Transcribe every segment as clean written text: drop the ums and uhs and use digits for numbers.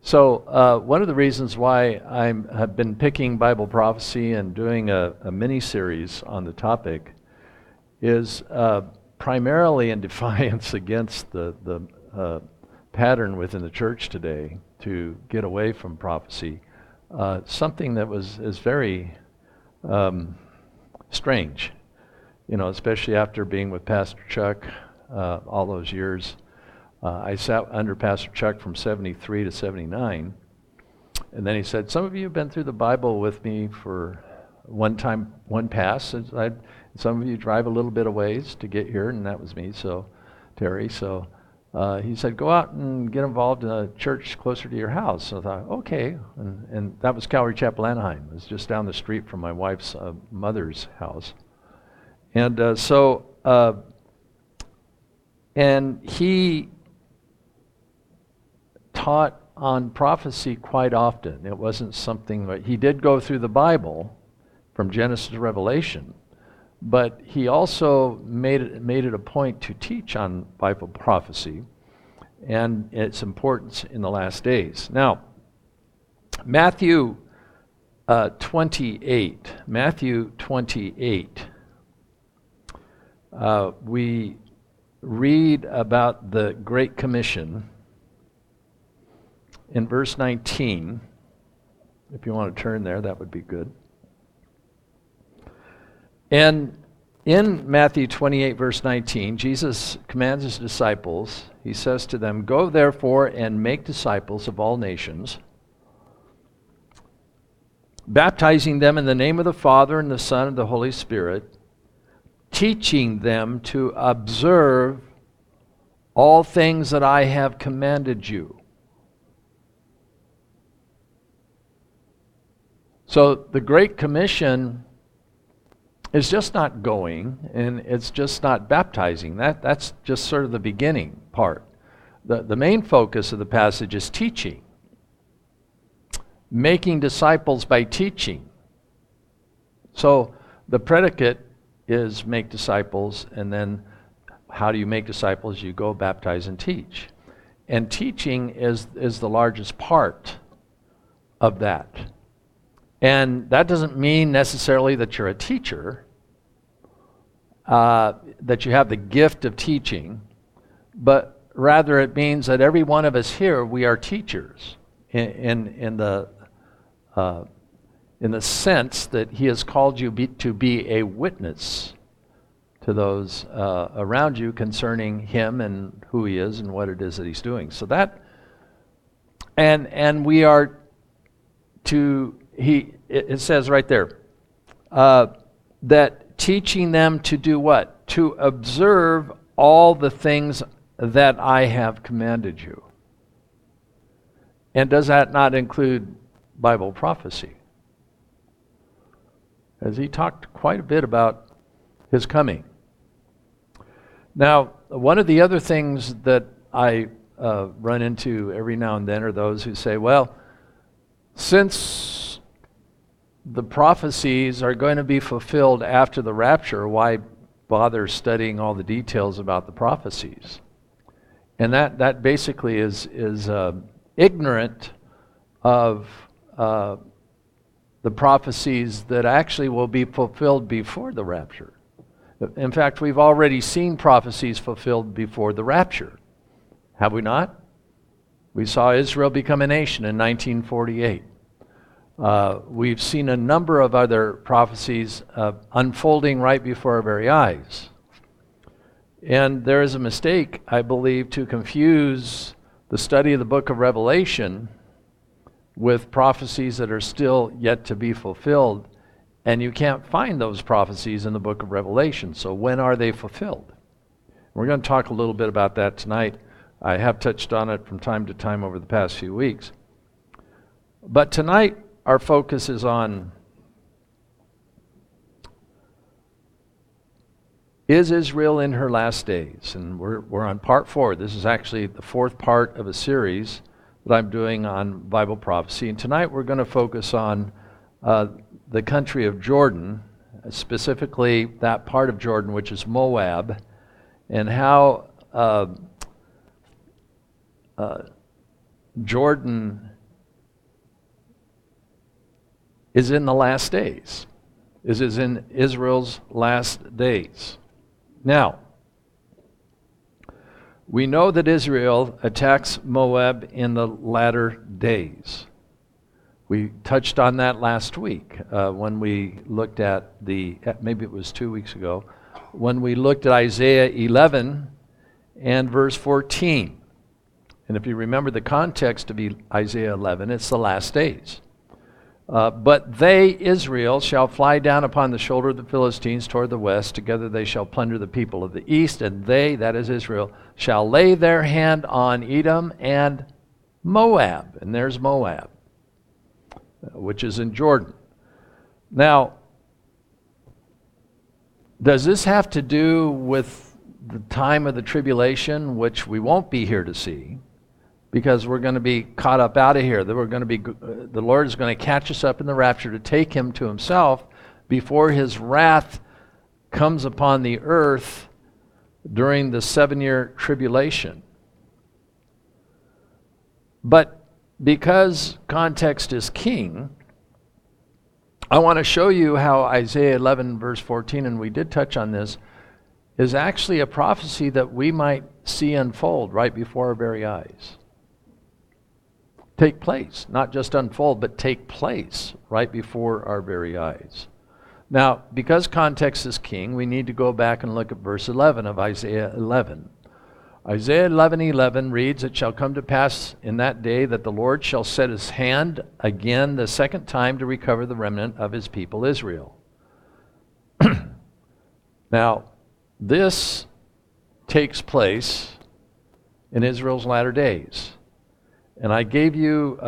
One of the reasons why I have been picking Bible prophecy and doing a mini-series on the topic is primarily in defiance against the pattern within the church today to get away from prophecy. Something that is very strange, especially after being with Pastor Chuck all those years. I sat under Pastor Chuck from 73 to 79, and then he said, some of you have been through the Bible with me for one pass. Some of you drive a little bit of ways to get here, and that was me, Terry. He said, go out and get involved in a church closer to your house. So I thought, okay. And that was Calvary Chapel, Anaheim. It was just down the street from my wife's mother's house. And and he taught on prophecy quite often. It wasn't something that he did go through the Bible from Genesis to Revelation, but he also made it a point to teach on Bible prophecy and its importance in the last days. Now, Matthew 28. We read about the Great Commission in verse 19. If you want to turn there, that would be good. And in Matthew 28, verse 19, Jesus commands his disciples, he says to them, go therefore and make disciples of all nations, baptizing them in the name of the Father and the Son and the Holy Spirit, teaching them to observe all things that I have commanded you. So the Great Commission is just not going, and it's just not baptizing. That's just sort of the beginning part. The main focus of the passage is teaching. Making disciples by teaching. So the predicate is make disciples, and then how do you make disciples? You go baptize and teach. And teaching is the largest part of that. And that doesn't mean necessarily that you're a teacher, that you have the gift of teaching, but rather it means that every one of us here, we are teachers in the sense that he has called you to be a witness to those around you concerning him and who he is and what it is that he's doing. So that, and we are to, it says right there, that teaching them to do what? To observe all the things that I have commanded you. And does that not include Bible prophecy? As he talked quite a bit about his coming. Now, one of the other things that I run into every now and then are those who say, well, since the prophecies are going to be fulfilled after the rapture, why bother studying all the details about the prophecies? And that basically is ignorant of the prophecies that actually will be fulfilled before the rapture. In fact, we've already seen prophecies fulfilled before the rapture. Have we not? We saw Israel become a nation in 1948. We've seen a number of other prophecies unfolding right before our very eyes. And there is a mistake, I believe, to confuse the study of the book of Revelation with prophecies that are still yet to be fulfilled. And you can't find those prophecies in the book of Revelation. So when are they fulfilled? We're going to talk a little bit about that tonight. I have touched on it from time to time over the past few weeks. But tonight, our focus is on, is Israel in her last days? And we're on part 4. This is actually the 4th part of a series that I'm doing on Bible prophecy. And tonight we're going to focus on the country of Jordan, specifically that part of Jordan which is Moab, and how Jordan is in the last days. This is in Israel's last days. Now, we know that Israel attacks Moab in the latter days. We touched on that last week when we looked at maybe it was 2 weeks ago, when we looked at Isaiah 11 and verse 14. And if you remember the context of Isaiah 11, it's the last days. But they, Israel, shall fly down upon the shoulder of the Philistines toward the west. Together they shall plunder the people of the east. And they, that is Israel, shall lay their hand on Edom and Moab. And there's Moab, which is in Jordan. Now, does this have to do with the time of the tribulation, which we won't be here to see? Because we're going to be caught up out of here. The Lord is going to catch us up in the rapture to take him to himself before his wrath comes upon the earth during the 7-year tribulation. But because context is king, I want to show you how Isaiah 11 verse 14, and we did touch on this, is actually a prophecy that we might see unfold right before our very eyes. Take place, not just unfold, but take place right before our very eyes. Now, because context is king, we need to go back and look at verse 11 of Isaiah 11. Isaiah 11:11 reads, "It shall come to pass in that day that the Lord shall set his hand again the second time to recover the remnant of his people Israel." Now, this takes place in Israel's latter days. And I gave you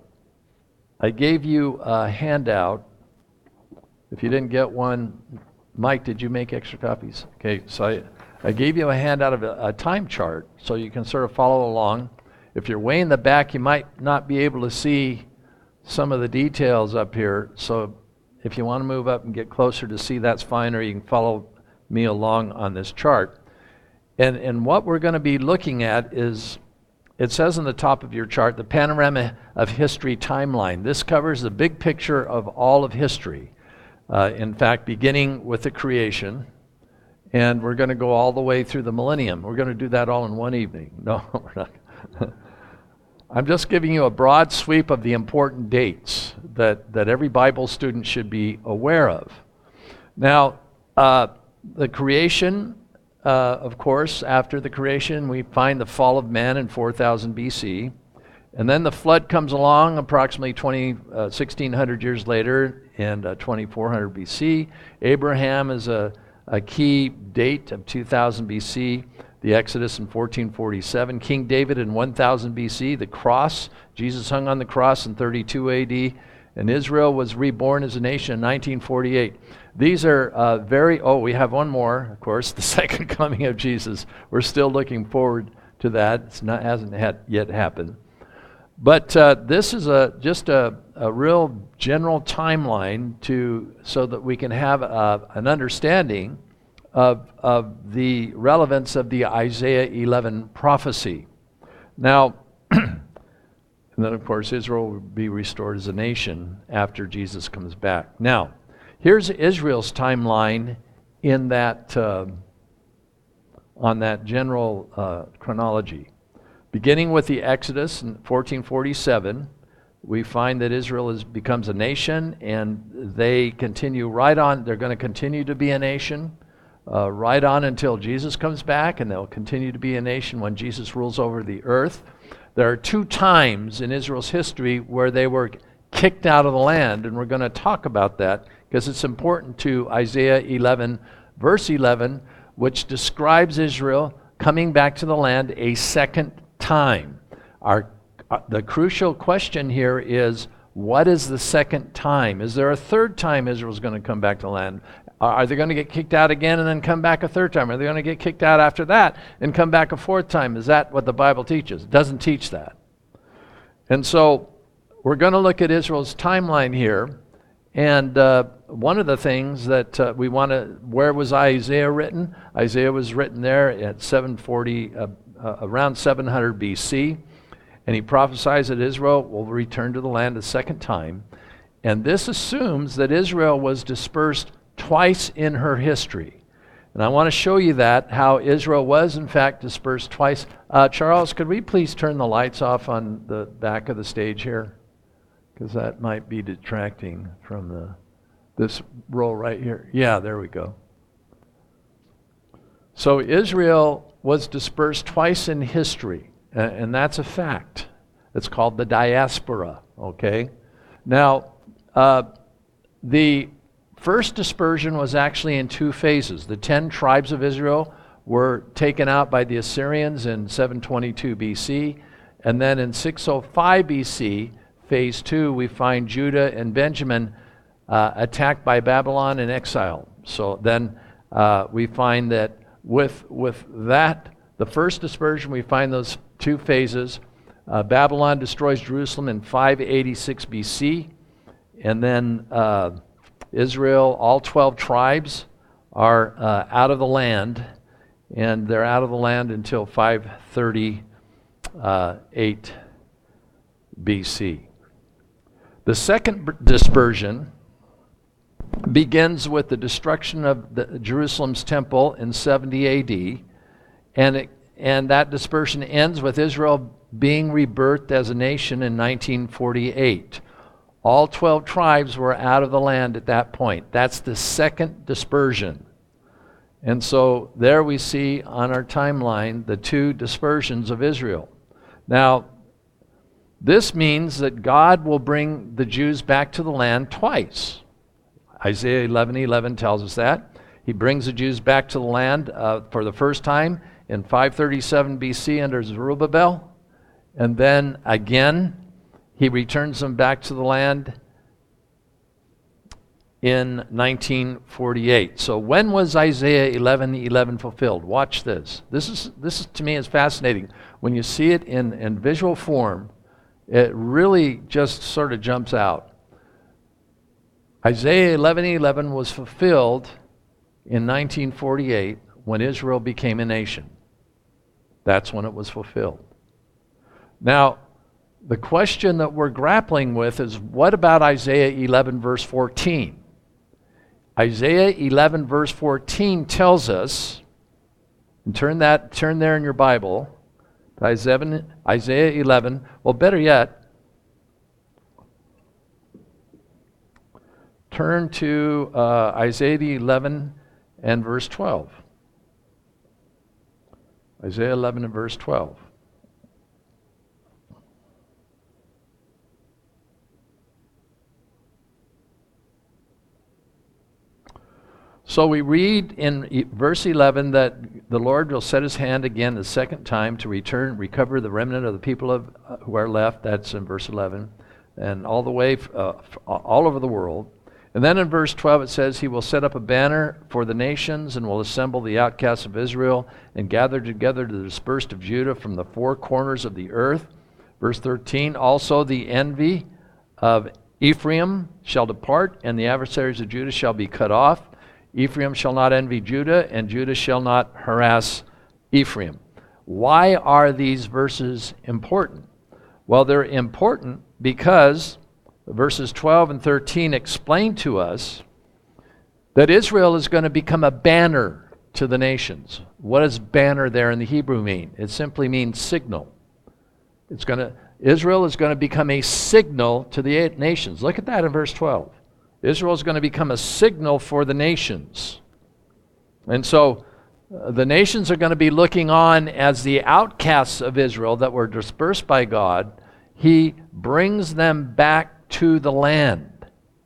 a handout. If you didn't get one, Mike, did you make extra copies? Okay, so I gave you a handout of a time chart so you can sort of follow along. If you're way in the back, you might not be able to see some of the details up here. So if you want to move up and get closer to see, that's fine, or you can follow me along on this chart. And what we're going to be looking at is, it says on the top of your chart, the Panorama of History Timeline. This covers the big picture of all of history. In fact, beginning with the creation, and we're going to go all the way through the millennium. We're going to do that all in one evening. No, we're not. I'm just giving you a broad sweep of the important dates that every Bible student should be aware of. Now, the creation, of course, after the creation, we find the fall of man in 4000 BC. And then the flood comes along approximately 1600 years later in 2400 BC. Abraham is a key date of 2000 BC. The Exodus in 1447. King David in 1000 BC. The cross, Jesus hung on the cross in 32 AD. And Israel was reborn as a nation in 1948. These are we have one more, of course, the second coming of Jesus. We're still looking forward to that. It hasn't yet happened. But this is just a real general timeline so that we can have an understanding of the relevance of the Isaiah 11 prophecy. Now, and then, of course, Israel will be restored as a nation after Jesus comes back. Now, here's Israel's timeline in that on that general chronology. Beginning with the Exodus in 1447, we find that Israel becomes a nation, and they continue right on. They're going to continue to be a nation right on until Jesus comes back, and they'll continue to be a nation when Jesus rules over the earth. There are 2 times in Israel's history where they were kicked out of the land, and we're going to talk about that because it's important to Isaiah 11, verse 11, which describes Israel coming back to the land a second time. The crucial question here is, what is the second time? Is there a third time Israel's going to come back to the land? Are they going to get kicked out again and then come back a third time? Are they going to get kicked out after that and come back a fourth time? Is that what the Bible teaches? It doesn't teach that. And so we're going to look at Israel's timeline here. And one of the things that where was Isaiah written? Isaiah was written there at 740, around 700 BC. And he prophesies that Israel will return to the land a second time. And this assumes that Israel was dispersed twice in her history. And I want to show you that, how Israel was in fact dispersed twice. Charles, could we please turn the lights off on the back of the stage here? Because that might be detracting from this roll right here. Yeah, there we go. So Israel was dispersed twice in history, and that's a fact. It's called the diaspora, okay? Now, the first dispersion was actually in two phases. The 10 tribes of Israel were taken out by the Assyrians in 722 BC, and then in 605 BC, phase 2, we find Judah and Benjamin attacked by Babylon and exiled. So then we find that with that, the first dispersion, we find those two phases. Babylon destroys Jerusalem in 586 BC, and then Israel, all 12 tribes are out of the land, and they're out of the land until 538 BC. The second dispersion begins with the destruction of Jerusalem's temple in 70 AD, and that dispersion ends with Israel being rebirthed as a nation in 1948. All 12 tribes were out of the land at that point. That's the second dispersion. And so there we see on our timeline the two dispersions of Israel. Now, this means that God will bring the Jews back to the land twice. Isaiah 11:11 tells us that. He brings the Jews back to the land for the first time in 537 BC under Zerubbabel. And then again, he returns them back to the land in 1948. So when was Isaiah 11:11 fulfilled? Watch this. This is to me is fascinating. When you see it in visual form, it really just sort of jumps out. Isaiah 11:11 was fulfilled in 1948 when Israel became a nation. That's when it was fulfilled. Now, the question that we're grappling with is, what about Isaiah 11 verse 14? Isaiah 11 verse 14 tells us, and turn there in your Bible, Isaiah 11, well, better yet, turn to Isaiah 11 and verse 12. Isaiah 11 and verse 12. So we read in verse 11 that the Lord will set his hand again the second time to recover the remnant of the people who are left. That's in verse 11. And all the way, all over the world. And then in verse 12 it says, he will set up a banner for the nations and will assemble the outcasts of Israel and gather together the dispersed of Judah from the four corners of the earth. Verse 13, also the envy of Ephraim shall depart, and the adversaries of Judah shall be cut off. Ephraim shall not envy Judah, and Judah shall not harass Ephraim. Why are these verses important? Well, they're important because verses 12 and 13 explain to us that Israel is going to become a banner to the nations. What does banner there in the Hebrew mean? It simply means signal. Israel is going to become a signal to the nations. Look at that in verse 12. Israel is going to become a signal for the nations. And so the nations are going to be looking on as the outcasts of Israel that were dispersed by God. He brings them back to the land.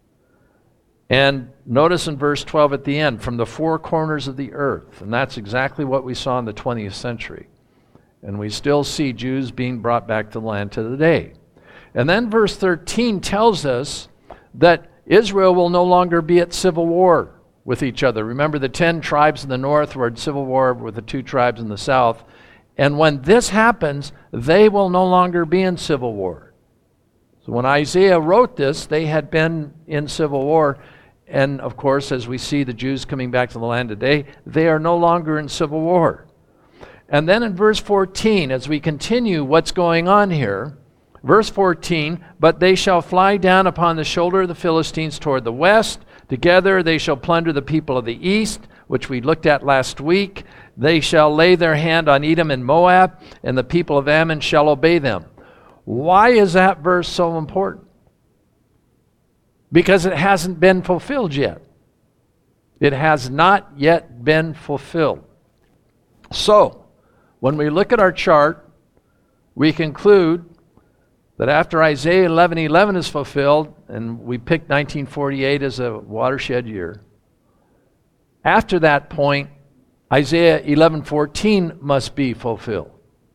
And notice in verse 12 at the end, from the four corners of the earth. And that's exactly what we saw in the 20th century. And we still see Jews being brought back to the land to the day. And then verse 13 tells us that Israel will no longer be at civil war with each other. Remember, the 10 tribes in the north were at civil war with the 2 tribes in the south. And when this happens, they will no longer be in civil war. So when Isaiah wrote this, they had been in civil war. And of course, as we see the Jews coming back to the land today, they are no longer in civil war. And then in verse 14, as we continue what's going on here, Verse 14, but they shall fly down upon the shoulder of the Philistines toward the west. Together they shall plunder the people of the east, which we looked at last week. They shall lay their hand on Edom and Moab, and the people of Ammon shall obey them. Why is that verse so important? Because it hasn't been fulfilled yet. It has not yet been fulfilled. So, when we look at our chart, we conclude that after Isaiah 11:11 is fulfilled, and we picked 1948 as a watershed year, after that point, Isaiah 11:14 must be fulfilled.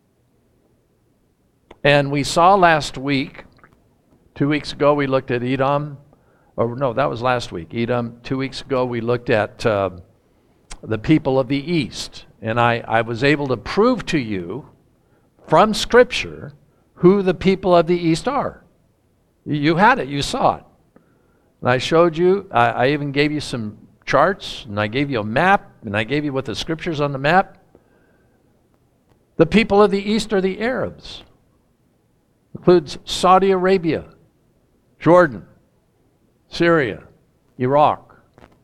And we saw last week, 2 weeks ago we looked at Edom, or no, that was last week, Edom. 2 weeks ago we looked at the people of the east. And I was able to prove to you from Scripture who the people of the east are. You had it, you saw it. And I showed you, I even gave you some charts, and I gave you a map, and I gave you what the Scriptures on the map. The people of the east are the Arabs. Includes Saudi Arabia, Jordan, Syria, Iraq.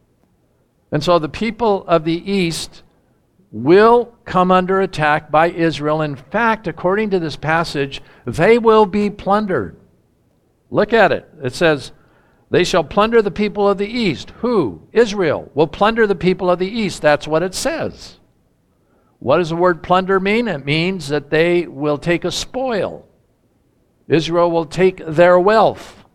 And so the people of the east will come under attack by Israel. In fact, according to this passage, they will be plundered. Look at it. It says, they shall plunder the people of the east. Who? Israel will plunder the people of the east. That's what it says. What does the word plunder mean? It means that they will take a spoil. Israel will take their wealth.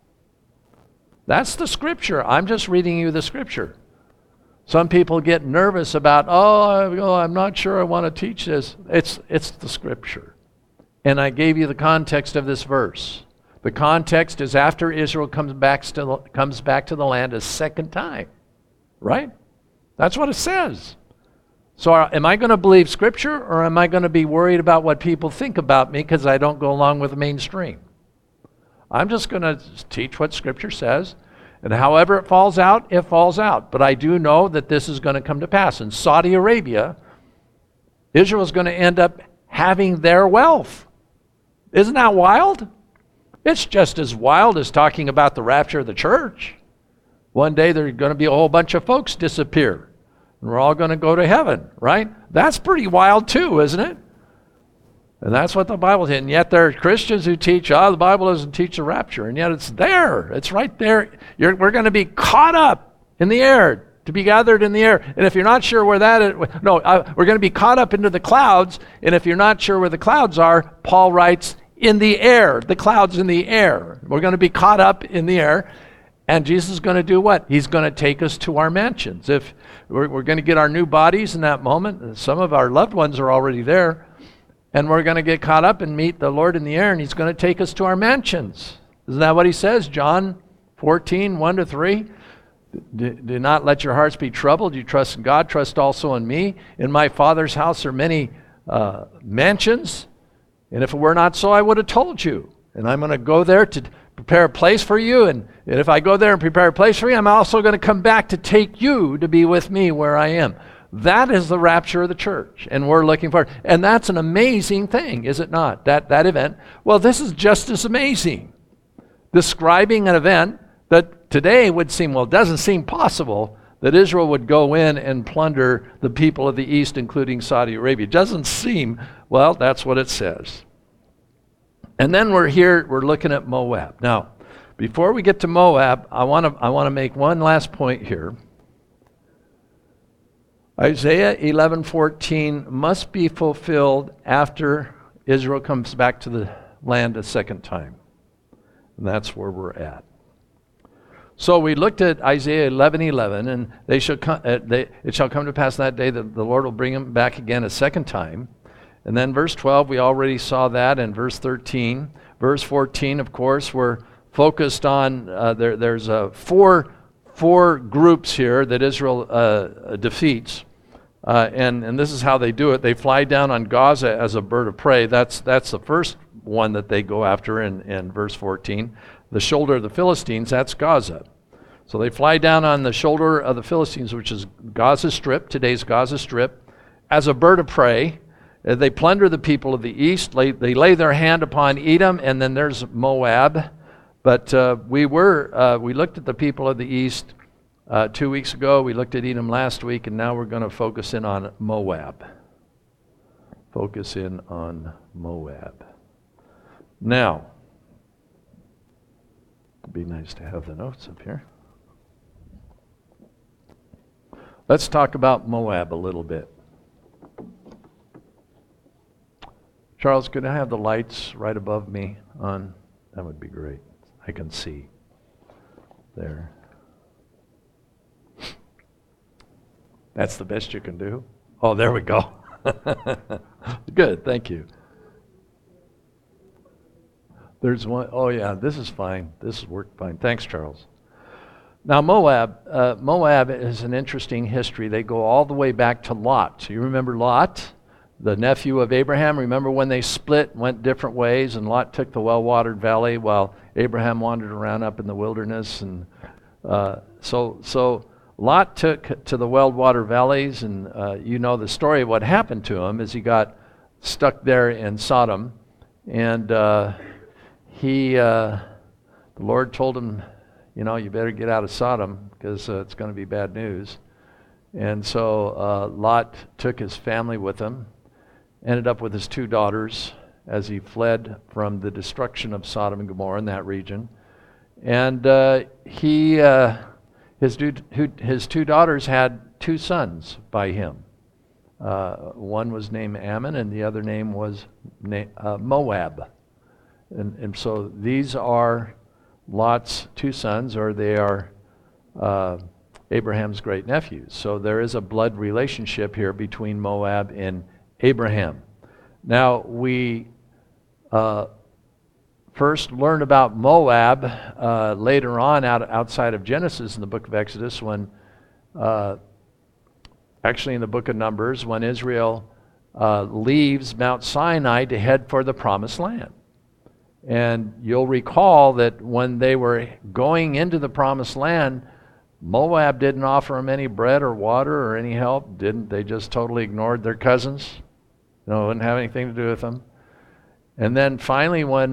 That's the Scripture. I'm just reading you the Scripture. Some people get nervous about, I'm not sure I want to teach this. It's the Scripture. And I gave you the context of this verse. The context is after Israel comes back to the land a second time. Right? That's what it says. So am I going to believe Scripture, or am I going to be worried about what people think about me because I don't go along with the mainstream? I'm just going to teach what Scripture says, and however it falls out, it falls out. But I do know that this is going to come to pass. In Saudi Arabia, Israel is going to end up having their wealth. Isn't that wild? It's just as wild as talking about the rapture of the church. One day there's going to be a whole bunch of folks disappear. And we're all going to go to heaven, right? That's pretty wild too, isn't it? And that's what the Bible did. And yet there are Christians who teach, the Bible doesn't teach the rapture. And yet it's there. It's right there. We're going to be caught up in the air, to be gathered in the air. And if you're not sure where that is, we're going to be caught up into the clouds. And if you're not sure where the clouds are, Paul writes, in the air, the clouds in the air. We're going to be caught up in the air. And Jesus is going to do what? He's going to take us to our mansions. If we're going to get our new bodies in that moment, some of our loved ones are already there, and we're going to get caught up and meet the Lord in the air, and He's going to take us to our mansions. Isn't that what He says? John 14, 1-3. Do not let your hearts be troubled. You trust in God, trust also in me. In my Father's house are many mansions, and if it were not so, I would have told you. And I'm going to go there to prepare a place for you. And if I go there and prepare a place for you, I'm also going to come back to take you to be with me where I am. That is the rapture of the church. And we're looking for it. And that's an amazing thing, is it not? That event. Well, this is just as amazing. Describing an event that today would seem, it doesn't seem possible that Israel would go in and plunder the people of the east, including Saudi Arabia. It doesn't seem, that's what it says. And then we're looking at Moab. Now, before we get to Moab, I want to make one last point here. Isaiah 11:14 must be fulfilled after Israel comes back to the land a second time. And that's where we're at. So we looked at Isaiah 11:11, and it shall come to pass that day that the Lord will bring them back again a second time. And then verse 12, we already saw that, and verse 13. Verse 14, of course, we're focused on, there's four groups here that Israel defeats. And this is how they do it. They fly down on Gaza as a bird of prey. That's the first one that they go after in verse 14. The shoulder of the Philistines, that's Gaza. So they fly down on the shoulder of the Philistines, which is Gaza Strip, today's Gaza Strip, as a bird of prey. They plunder the people of the east. They lay their hand upon Edom, and then there's Moab. But we looked at the people of the east 2 weeks ago. We looked at Edom last week, and now we're going to focus in on Moab. Focus in on Moab. Now, it'd be nice to have the notes up here. Let's talk about Moab a little bit. Charles, could I have the lights right above me on? That would be great. I can see there. That's the best you can do? Oh, there we go. Good, thank you. There's one. Oh yeah, this is fine. This worked fine. Thanks, Charles. Now Moab is an interesting history. They go all the way back to Lot. So you remember Lot, the nephew of Abraham? Remember when they split, went different ways, and Lot took the well-watered valley while Abraham wandered around up in the wilderness. And so Lot took to the well-watered valleys, and you know the story of what happened to him is he got stuck there in Sodom, and the Lord told him, you know, you better get out of Sodom because it's going to be bad news. And so Lot took his family with him, ended up with his 2 daughters as he fled from the destruction of Sodom and Gomorrah in that region. And his 2 daughters had 2 sons by him. One was named Ammon, and the other name was Moab. And so these are Lot's 2 sons, or they are Abraham's great nephews. So there is a blood relationship here between Moab and Abraham. Now we first learn about Moab later on outside of Genesis in the book of Exodus, when actually in the book of Numbers, when Israel leaves Mount Sinai to head for the promised land. And you'll recall that when they were going into the promised land, Moab didn't offer them any bread or water or any help. Didn't. They just totally ignored their cousins. Wouldn't have anything to do with them. And then finally when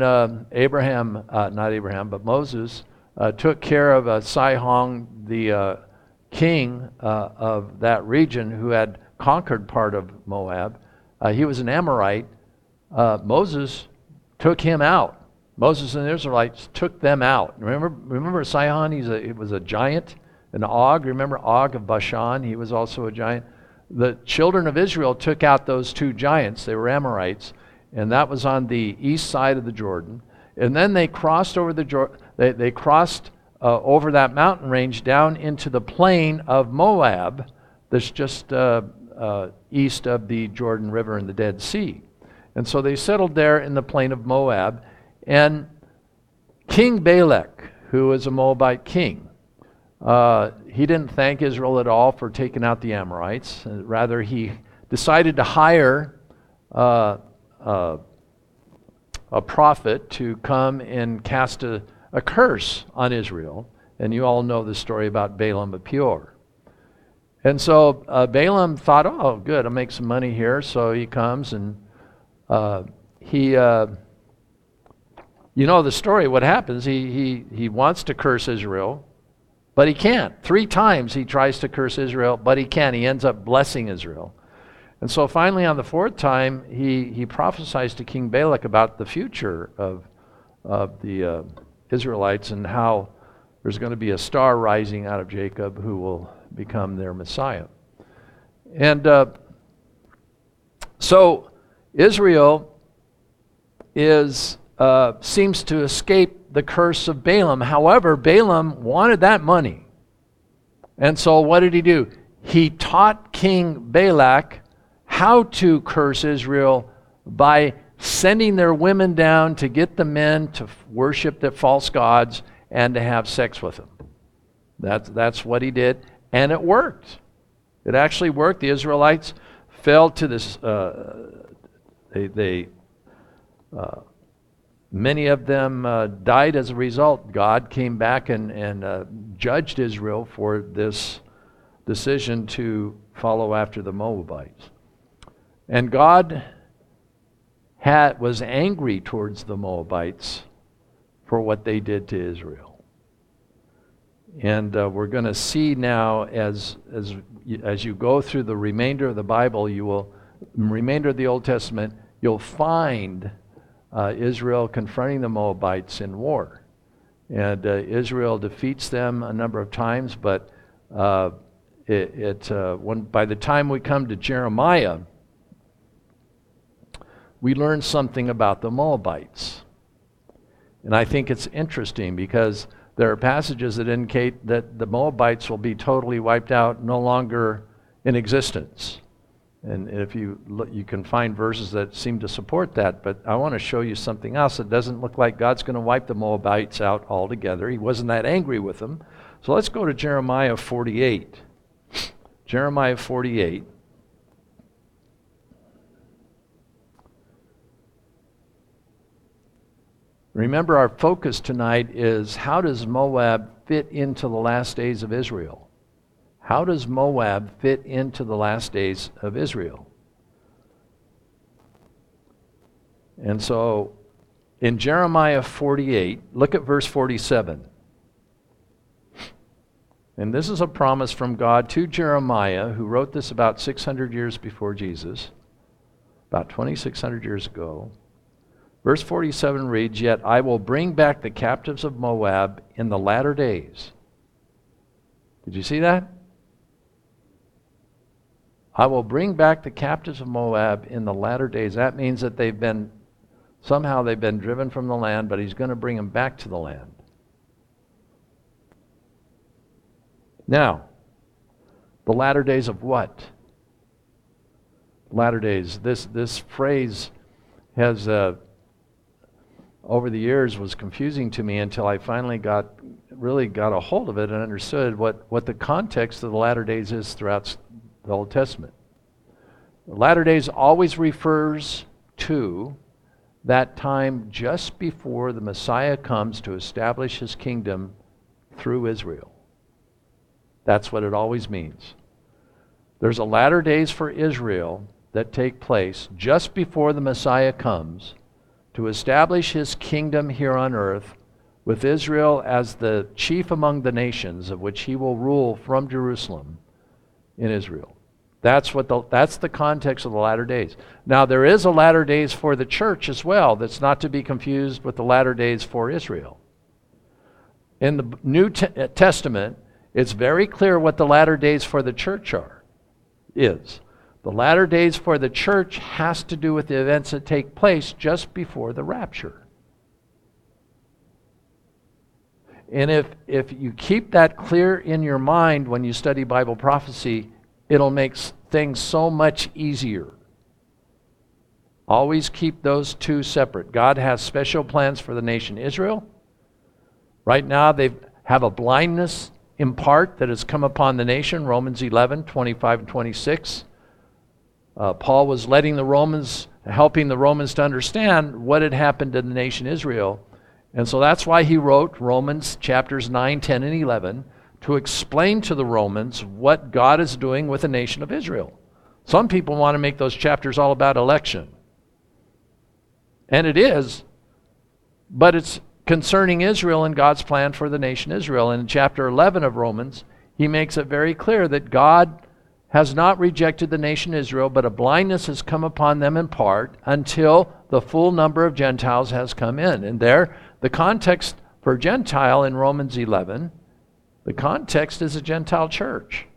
Moses took care of Sihon, the king of that region who had conquered part of Moab, he was an Amorite. Moses took him out. Moses and the Israelites took them out. Remember Sihon? He was a giant. And Og, remember Og of Bashan? He was also a giant. The children of Israel took out those 2 giants. They were Amorites, and that was on the east side of the Jordan. And then they crossed over the Jordan. They crossed over that mountain range down into the plain of Moab, that's just east of the Jordan River and the Dead Sea. And so they settled there in the plain of Moab. And King Balak, who was a Moabite king, he didn't thank Israel at all for taking out the Amorites. Rather, he decided to hire a prophet to come and cast a curse on Israel. And you all know the story about Balaam of Peor. And so Balaam thought, oh, good, I'll make some money here. So he comes and you know the story, what happens, he wants to curse Israel, but he can't. 3 times he tries to curse Israel, but he can't. He ends up blessing Israel. And so finally on the 4th time, he prophesies to King Balak about the future of the Israelites and how there's going to be a star rising out of Jacob who will become their Messiah. And so Israel seems to escape the curse of Balaam. However, Balaam wanted that money. And so what did he do? He taught King Balak how to curse Israel by sending their women down to get the men to worship the false gods and to have sex with them. That's what he did, and it worked. It actually worked. The Israelites fell to this. Many of them died as a result. God came back and judged Israel for this decision to follow after the Moabites. And God was angry towards the Moabites for what they did to Israel. And we're going to see now as you go through the remainder of the Bible, remainder of the Old Testament, you'll find Israel confronting the Moabites in war. And Israel defeats them a number of times, but by the time we come to Jeremiah, we learn something about the Moabites. And I think it's interesting because there are passages that indicate that the Moabites will be totally wiped out, no longer in existence. And if you look, you can find verses that seem to support that, but I want to show you something else. It doesn't look like God's going to wipe the Moabites out altogether. He wasn't that angry with them. So let's go to Jeremiah 48. Jeremiah 48. Remember, our focus tonight is how does Moab fit into the last days of Israel? How does Moab fit into the last days of Israel? And so in Jeremiah 48, look at verse 47. And this is a promise from God to Jeremiah, who wrote this about 600 years before Jesus, about 2,600 years ago. Verse 47 reads, "Yet I will bring back the captives of Moab in the latter days." Did you see that? I will bring back the captives of Moab in the latter days. That means that somehow they've been driven from the land, but he's going to bring them back to the land. Now, the latter days of what? Latter days. This phrase has, over the years, was confusing to me until I finally really got a hold of it and understood what the context of the latter days is throughout the Old Testament. The latter days always refers to that time just before the Messiah comes to establish his kingdom through Israel. That's what it always means. There's a latter days for Israel that take place just before the Messiah comes to establish his kingdom here on earth, with Israel as the chief among the nations, of which he will rule from Jerusalem in Israel. That's the context of the latter days. Now, there is a latter days for the church as well that's not to be confused with the latter days for Israel. In the New Testament, it's very clear what the latter days for the church is. The latter days for the church has to do with the events that take place just before the rapture. And if you keep that clear in your mind when you study Bible prophecy, it'll make things so much easier. Always keep those two separate. God has special plans for the nation Israel. Right now they have a blindness in part that has come upon the nation, Romans 11, 25 and 26. Paul was helping the Romans to understand what had happened to the nation Israel. And so that's why he wrote Romans chapters 9, 10, and 11 to explain to the Romans what God is doing with the nation of Israel. Some people want to make those chapters all about election. And it is, but it's concerning Israel and God's plan for the nation Israel. And in chapter 11 of Romans, he makes it very clear that God has not rejected the nation Israel, but a blindness has come upon them in part until the full number of Gentiles has come in. And there, the context for Gentile in Romans 11, the context is a Gentile church.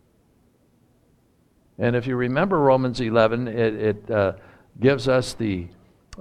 And if you remember Romans 11, it gives us he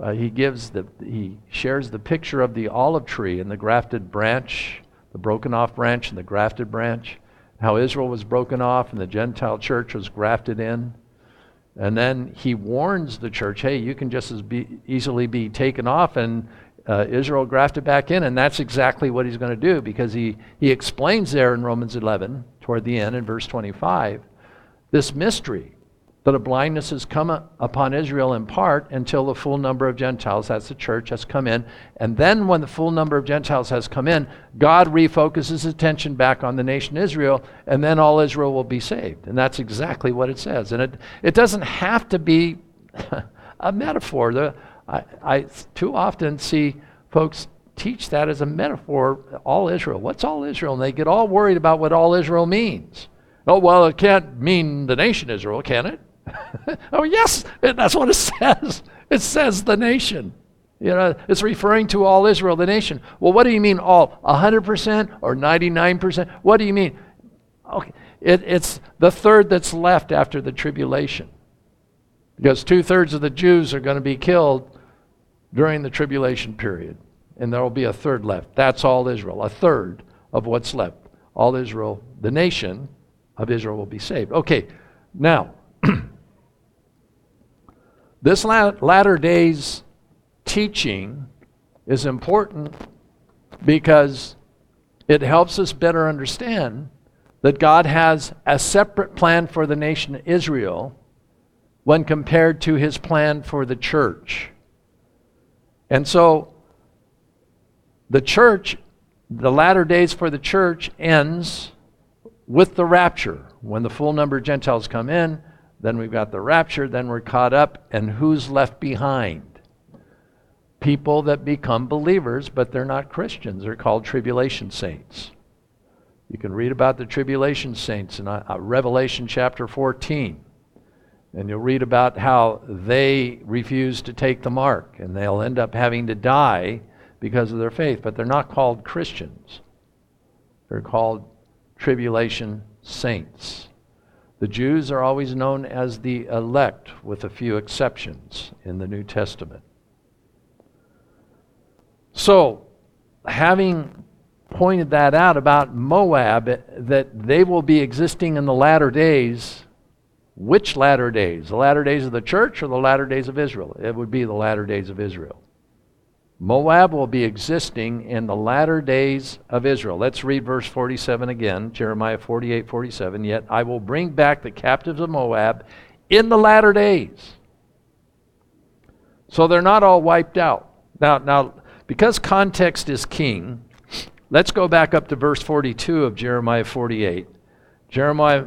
shares the picture of the olive tree and the grafted branch, the broken off branch and the grafted branch, how Israel was broken off and the Gentile church was grafted in. And then he warns the church, hey, you can just as easily be taken off and Israel grafted back in. And that's exactly what he's going to do, because he explains there in Romans 11, toward the end in verse 25, this mystery that a blindness has come upon Israel in part until the full number of Gentiles, that's the church, has come in. And then when the full number of Gentiles has come in, God refocuses his attention back on the nation Israel, and then all Israel will be saved. And that's exactly what it says. And it doesn't have to be a metaphor. I too often see folks teach that as a metaphor, all Israel. What's all Israel? And they get all worried about what all Israel means. Oh, well, it can't mean the nation Israel, can it? Oh, yes, that's what it says. It says the nation. You know, it's referring to all Israel, the nation. Well, what do you mean all? 100% or 99%? What do you mean? Okay, it's the third that's left after the tribulation. Because 2/3 of the Jews are going to be killed during the tribulation period. And there will be a third left. That's all Israel. A third of what's left. All Israel, the nation of Israel will be saved. Okay, now, this latter days teaching is important because it helps us better understand that God has a separate plan for the nation of Israel when compared to his plan for the church. And so, the church, the latter days for the church ends with the rapture. When the full number of Gentiles come in, then we've got the rapture, then we're caught up, and who's left behind? People that become believers, but they're not Christians. They're called tribulation saints. You can read about the tribulation saints in Revelation chapter 14. And you'll read about how they refuse to take the mark, and they'll end up having to die because of their faith, but they're not called Christians. They're called tribulation saints. The Jews are always known as the elect, with a few exceptions in the New Testament. So, having pointed that out about Moab, that they will be existing in the latter days, which latter days? The latter days of the church or the latter days of Israel? It would be the latter days of Israel. Moab will be existing in the latter days of Israel. Let's read verse 47 again, Jeremiah 48:47. Yet I will bring back the captives of Moab in the latter days. So they're not all wiped out. Now, because context is king, let's go back up to verse 42 of Jeremiah 48. Jeremiah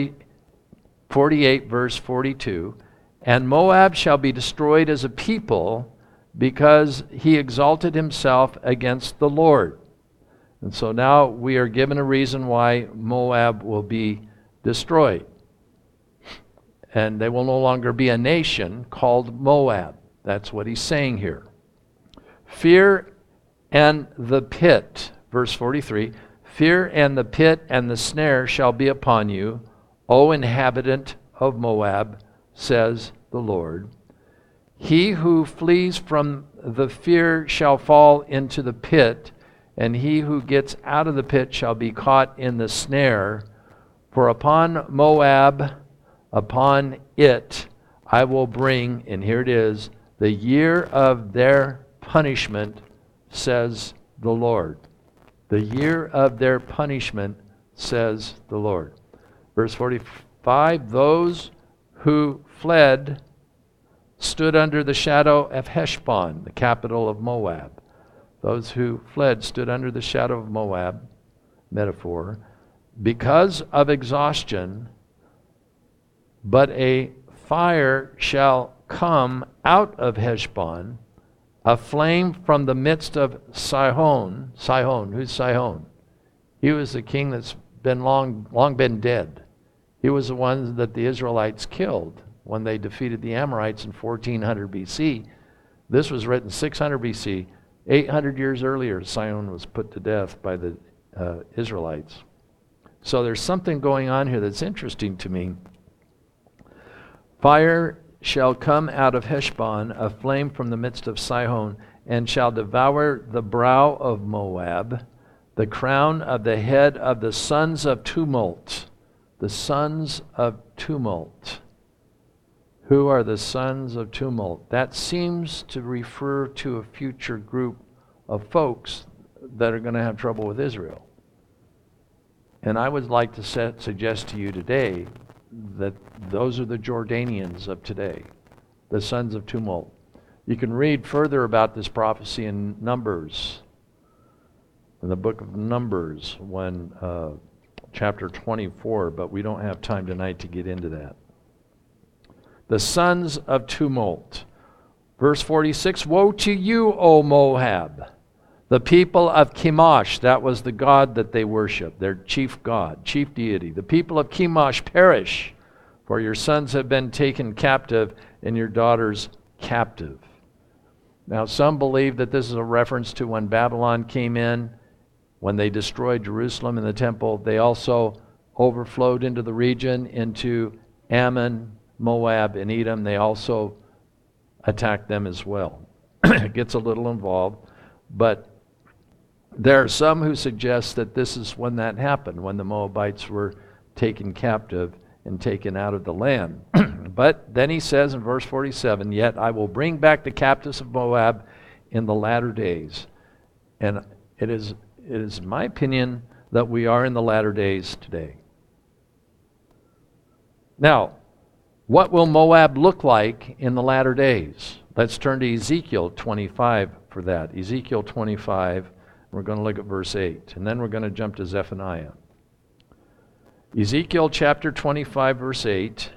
48, verse 42. And Moab shall be destroyed as a people, because he exalted himself against the Lord. And so now we are given a reason why Moab will be destroyed. And they will no longer be a nation called Moab. That's what he's saying here. Fear and the pit, verse 43, fear and the pit and the snare shall be upon you, O inhabitant of Moab, says the Lord. He who flees from the fear shall fall into the pit, and he who gets out of the pit shall be caught in the snare. For upon Moab, upon it, I will bring, and here it is, the year of their punishment, says the Lord. The year of their punishment, says the Lord. Verse 45, those who fled stood under the shadow of Heshbon, the capital of Moab. Those who fled stood under the shadow of Moab, metaphor, because of exhaustion, but a fire shall come out of Heshbon, a flame from the midst of Sihon. Sihon, who's Sihon? He was the king that's been long been dead. He was the one that the Israelites killed when they defeated the Amorites in 1400 BC. This was written 600 BC. 800 years earlier, Sihon was put to death by the Israelites. So there's something going on here that's interesting to me. Fire shall come out of Heshbon, a flame from the midst of Sihon, and shall devour the brow of Moab, the crown of the head of the sons of tumult. The sons of tumult. Who are the sons of tumult? That seems to refer to a future group of folks that are going to have trouble with Israel. And I would like to suggest to you today that those are the Jordanians of today, the sons of tumult. You can read further about this prophecy in Numbers, in the book of Numbers, when chapter 24, but we don't have time tonight to get into that. The sons of tumult. Verse 46, woe to you, O Moab, the people of Chemosh. That was the god that they worshiped, their chief god, chief deity. The people of Chemosh perish, for your sons have been taken captive and your daughters captive. Now, some believe that this is a reference to when Babylon came in, when they destroyed Jerusalem and the temple. They also overflowed into the region, into Ammon, Moab, and Edom. They also attacked them as well. It gets a little involved, but there are some who suggest that this is when that happened, when the Moabites were taken captive and taken out of the land. But then he says in verse 47, yet I will bring back the captives of Moab in the latter days. And it is my opinion that we are in the latter days today. Now, what will Moab look like in the latter days? Let's turn to Ezekiel 25 for that. Ezekiel 25, we're going to look at verse 8, and then we're going to jump to Zephaniah. Ezekiel chapter 25, verse 8.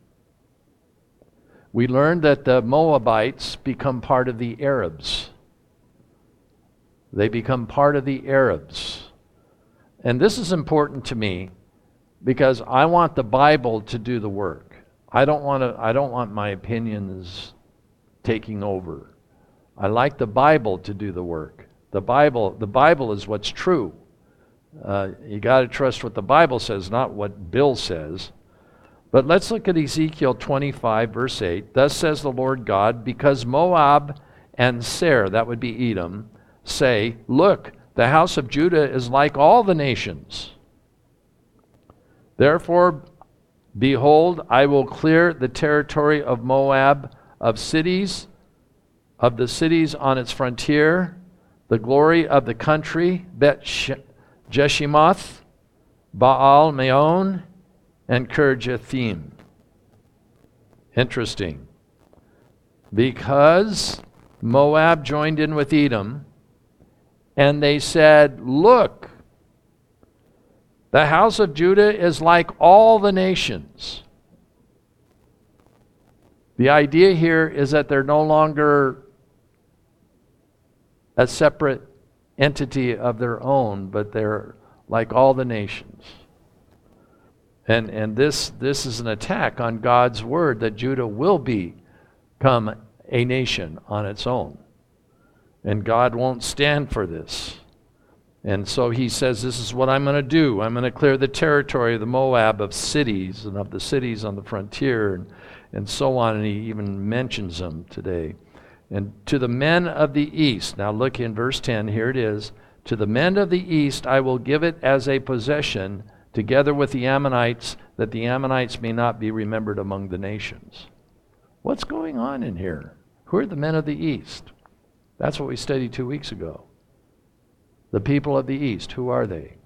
We learned that the Moabites become part of the Arabs. They become part of the Arabs. And this is important to me because I want the Bible to do the work. I don't want my opinions taking over. I like the Bible to do the work. The Bible is what's true. You got to trust what the Bible says, not what Bill says. But let's look at Ezekiel 25, verse 8. Thus says the Lord God, because Moab and Seir, that would be Edom, say, look, the house of Judah is like all the nations. Therefore, behold, I will clear the territory of Moab of cities, of the cities on its frontier, the glory of the country, Jeshimoth, Baal Meon, and Kirjathim. Interesting. Because Moab joined in with Edom, and they said, look, the house of Judah is like all the nations. The idea here is that they're no longer a separate entity of their own, but they're like all the nations. And this is an attack on God's word that Judah will become a nation on its own. And God won't stand for this. And so he says, this is what I'm going to do. I'm going to clear the territory of the Moab of cities and of the cities on the frontier and so on. And he even mentions them today. And to the men of the east, now look in verse 10, here it is. To the men of the east I will give it as a possession, together with the Ammonites, that the Ammonites may not be remembered among the nations. What's going on in here? Who are the men of the east? That's what we studied 2 weeks ago. The people of the east, who are they?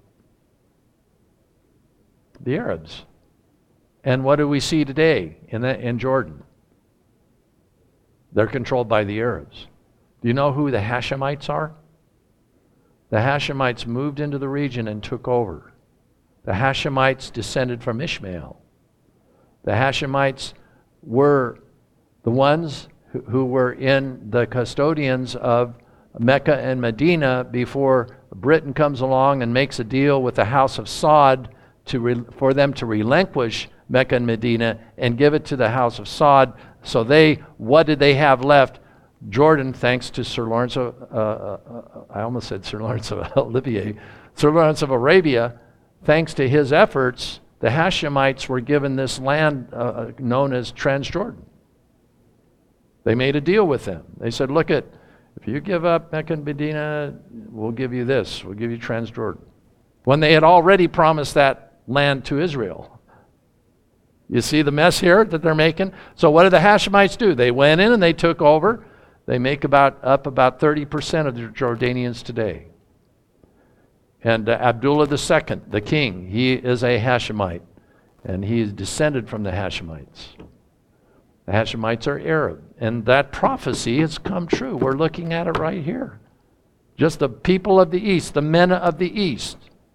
The Arabs. And what do we see today in Jordan? They're controlled by the Arabs. Do you know who the Hashemites are? The Hashemites moved into the region and took over. The Hashemites descended from Ishmael. The Hashemites were the ones who were in the custodians of Mecca and Medina before Britain comes along and makes a deal with the house of Saud for them to relinquish Mecca and Medina and give it to the house of Saud. So what did they have left? Jordan, thanks to Sir Lawrence I almost said Sir Lawrence of Olivier, Sir Lawrence of Arabia, thanks to his efforts, the Hashemites were given this land known as Transjordan. They made a deal with them. They said, look, if you give up Mecca and Medina, we'll give you this. We'll give you Transjordan. When they had already promised that land to Israel. You see the mess here that they're making? So what did the Hashemites do? They went in and they took over. They make about 30% of the Jordanians today. And Abdullah II, the king, he is a Hashemite. And he is descended from the Hashemites. The Hashemites are Arab. And that prophecy has come true. We're looking at it right here. Just the people of the East, the men of the East.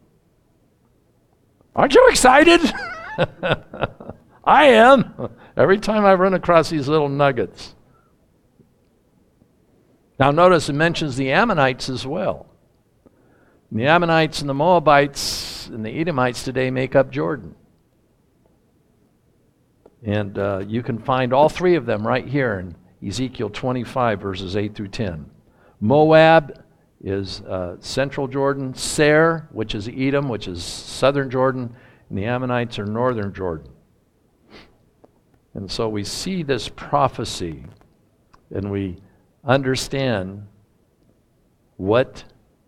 Aren't you excited? I am. Every time I run across these little nuggets. Now notice it mentions the Ammonites as well. And the Ammonites and the Moabites and the Edomites today make up Jordan. And you can find all three of them right here in Ezekiel 25, verses 8 through 10. Moab is central Jordan. Seir, which is Edom, which is southern Jordan. And the Ammonites are northern Jordan. And so we see this prophecy, and we understand what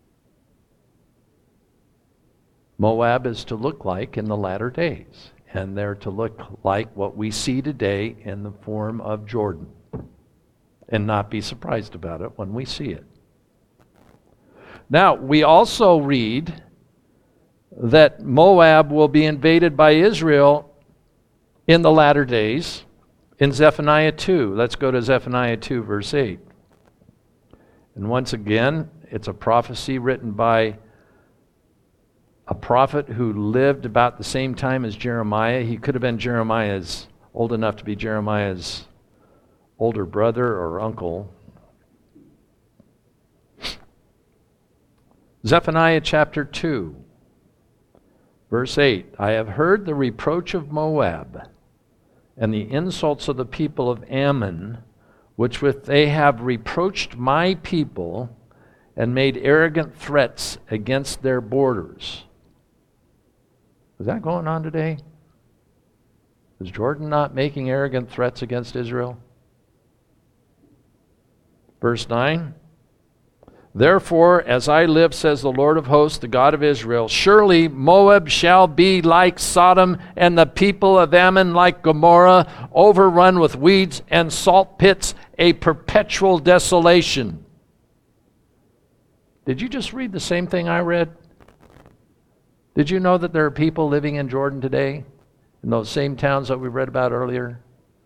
Moab is to look like in the latter days. And they're to look like what we see today in the form of Jordan. And not be surprised about it when we see it. Now, we also read that Moab will be invaded by Israel in the latter days in Zephaniah 2. Let's go to Zephaniah 2, verse 8. And once again, it's a prophecy written by a prophet who lived about the same time as Jeremiah. He could have been old enough to be Jeremiah's older brother or uncle. Zephaniah chapter 2, verse 8. I have heard the reproach of Moab and the insults of the people of Ammon, which with they have reproached my people and made arrogant threats against their borders. Is that going on today? Is Jordan not making arrogant threats against Israel? Verse 9. Therefore, as I live, says the Lord of hosts, the God of Israel, surely Moab shall be like Sodom, and the people of Ammon like Gomorrah, overrun with weeds and salt pits, a perpetual desolation. Did you just read the same thing I read? Did you know that there are people living in Jordan today, in those same towns that we read about earlier?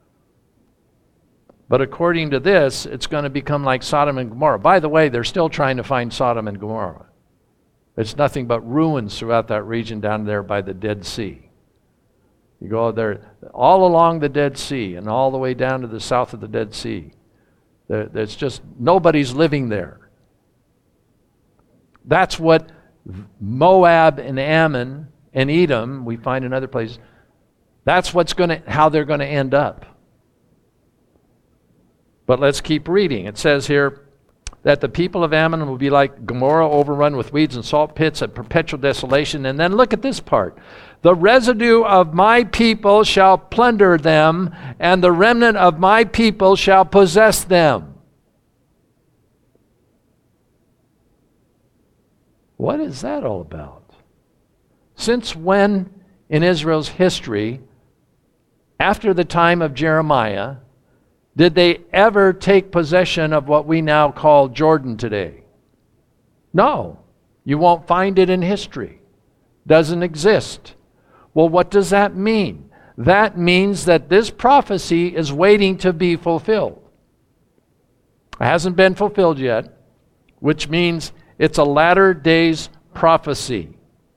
But according to this, it's going to become like Sodom and Gomorrah. By the way, they're still trying to find Sodom and Gomorrah. It's nothing but ruins throughout that region down there by the Dead Sea. You go there, all along the Dead Sea and all the way down to the south of the Dead Sea. There's just, nobody's living there. That's what Moab and Ammon and Edom, we find in other places, that's how they're going to end up. But let's keep reading. It says here that the people of Ammon will be like Gomorrah, overrun with weeds and salt pits, a perpetual desolation. And then look at this part. The residue of my people shall plunder them, and the remnant of my people shall possess them. What is that all about? Since when in Israel's history, after the time of Jeremiah, did they ever take possession of what we now call Jordan today? No. You won't find it in history. Doesn't exist. Well, what does that mean? That means that this prophecy is waiting to be fulfilled. It hasn't been fulfilled yet, which means it's a latter days prophecy.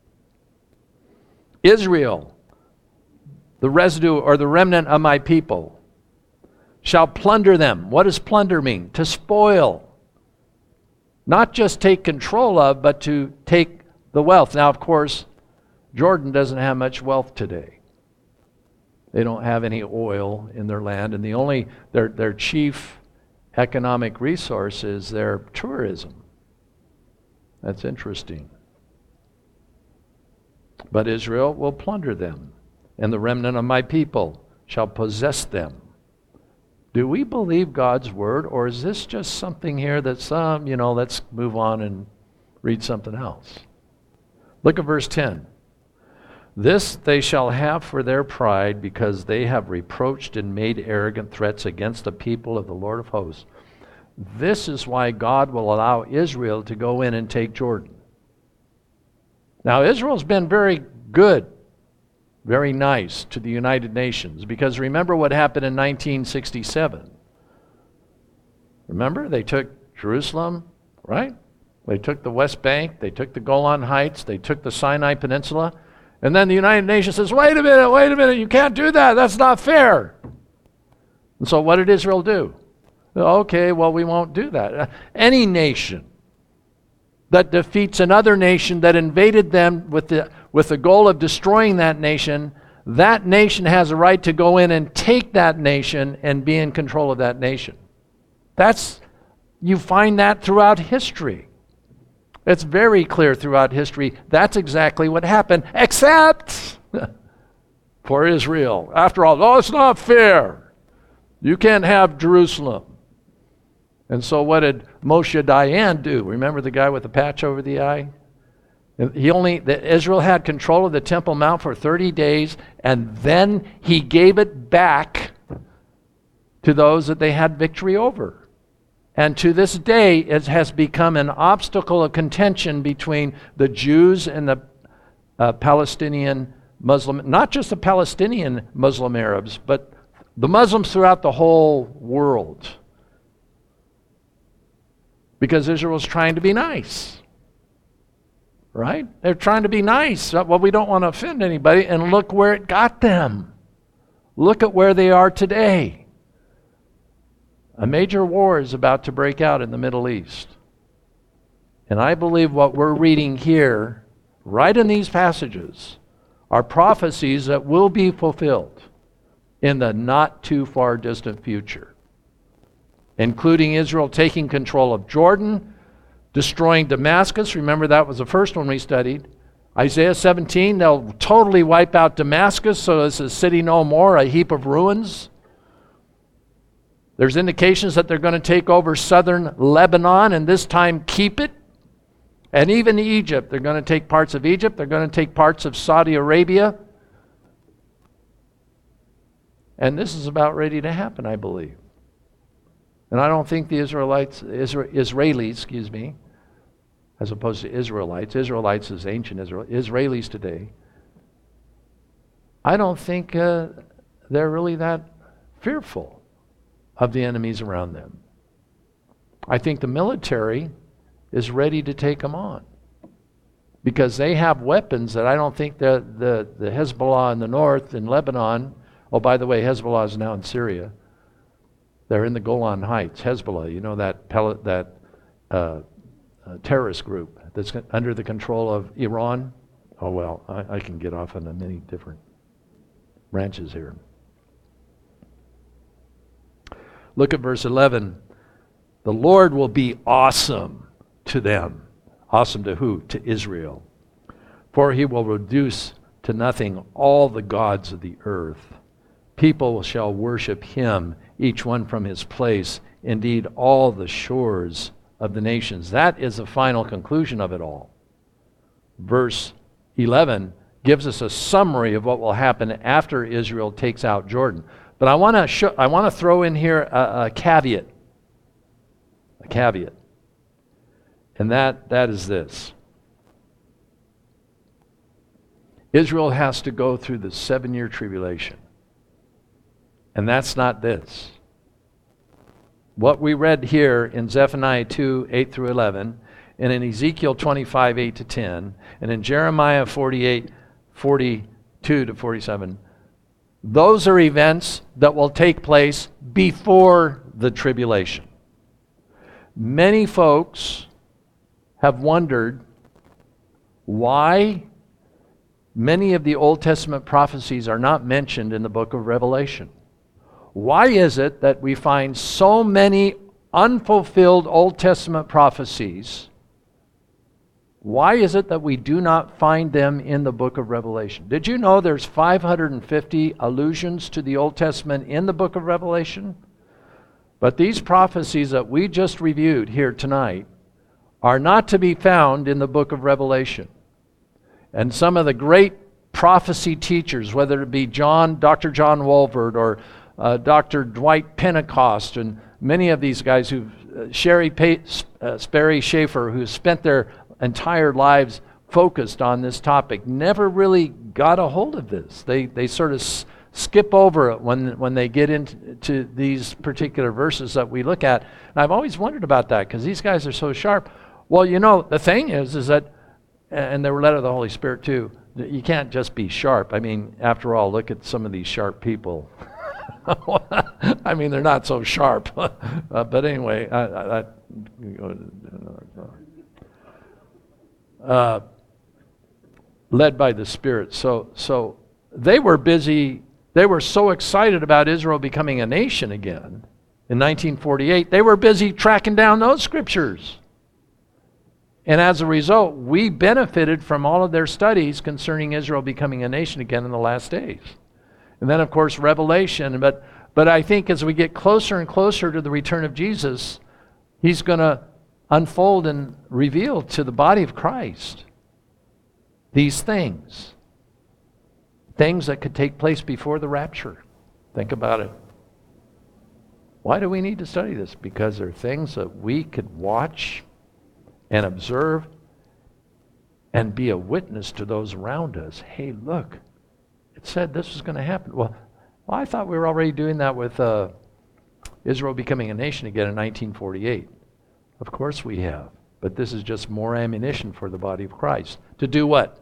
Israel, the residue or the remnant of my people, shall plunder them. What does plunder mean? To spoil. Not just take control of, but to take the wealth. Now, of course, Jordan doesn't have much wealth today. They don't have any oil in their land, and their chief economic resource is their tourism. That's interesting. But Israel will plunder them, and the remnant of my people shall possess them. Do we believe God's word, or is this just something here that's, let's move on and read something else? Look at verse 10. This they shall have for their pride, because they have reproached and made arrogant threats against the people of the Lord of hosts. This is why God will allow Israel to go in and take Jordan. Now, Israel's been very good, very nice to the United Nations, because remember what happened in 1967. Remember, they took Jerusalem, right? They took the West Bank, they took the Golan Heights, they took the Sinai Peninsula, and then the United Nations says, wait a minute, you can't do that, that's not fair. And so what did Israel do? Okay, well, we won't do that. Any nation that defeats another nation that invaded them with the goal of destroying that nation has a right to go in and take that nation and be in control of that nation. You find that throughout history. It's very clear throughout history. That's exactly what happened, except for Israel. After all, it's not fair. You can't have Jerusalem. And so what did Moshe Dayan do? Remember the guy with the patch over the eye? Israel had control of the Temple Mount for 30 days, and then he gave it back to those that they had victory over. And to this day, it has become an obstacle of contention between the Jews and the Palestinian Muslim, not just the Palestinian Muslim Arabs, but the Muslims throughout the whole world. Because Israel's trying to be nice. Right? They're trying to be nice. Well, we don't want to offend anybody, and look where it got them. Look at where they are today. A major war is about to break out in the Middle East. And I believe what we're reading here, right in these passages, are prophecies that will be fulfilled in the not too far distant future, including Israel taking control of Jordan, destroying Damascus. Remember, that was the first one we studied. Isaiah 17, they'll totally wipe out Damascus, so it's a city no more, a heap of ruins. There's indications that they're going to take over southern Lebanon, and this time keep it. And even Egypt. They're going to take parts of Egypt. They're going to take parts of Saudi Arabia. And this is about ready to happen, I believe. And I don't think the Israelis, as opposed to Israelites is ancient Israel, Israelis today, I don't think they're really that fearful of the enemies around them. I think the military is ready to take them on because they have weapons that I don't think the Hezbollah in the north in Lebanon, oh, by the way, Hezbollah is now in Syria. They're in the Golan Heights. Hezbollah, you know, that terrorist group that's under the control of Iran. Oh, well, I can get off on many different branches here. Look at verse 11. The Lord will be awesome to them. Awesome to who? To Israel. For he will reduce to nothing all the gods of the earth. People shall worship him, each one from his place, indeed all the shores of the nations. That is the final conclusion of it all. Verse 11 gives us a summary of what will happen after Israel takes out Jordan. But I want to throw in here a caveat. A caveat. And that is this. Israel has to go through the 7-year tribulation. And that's not this. What we read here in Zephaniah 2, 8 through 11, and in Ezekiel 25, 8 to 10, and in Jeremiah 48, 42 to 47, those are events that will take place before the tribulation. Many folks have wondered why many of the Old Testament prophecies are not mentioned in the book of Revelation. Why is it that we find so many unfulfilled Old Testament prophecies? Why is it that we do not find them in the book of Revelation? Did you know there's 550 allusions to the Old Testament in the book of Revelation? But these prophecies that we just reviewed here tonight are not to be found in the book of Revelation. And some of the great prophecy teachers, whether it be Dr. John Walvoord or Dr. Dwight Pentecost, and many of these guys Sperry Schaefer, who spent their entire lives focused on this topic, never really got a hold of this. They sort of skip over it when they get into these particular verses that we look at. And I've always wondered about that because these guys are so sharp. Well, you know, the thing is that, and they were led of the Holy Spirit too, you can't just be sharp. I mean, after all, look at some of these sharp people. I mean, they're not so sharp. But anyway, led by the Spirit. So they were busy. They were so excited about Israel becoming a nation again in 1948. They were busy tracking down those scriptures. And as a result, we benefited from all of their studies concerning Israel becoming a nation again in the last days. And then, of course, Revelation. But I think as we get closer and closer to the return of Jesus, he's going to unfold and reveal to the body of Christ these things. Things that could take place before the rapture. Think about it. Why do we need to study this? Because there are things that we could watch and observe and be a witness to those around us. Hey, look, it said this was going to happen. Well, I thought we were already doing that with Israel becoming a nation again in 1948. Of course we have. But this is just more ammunition for the body of Christ. To do what?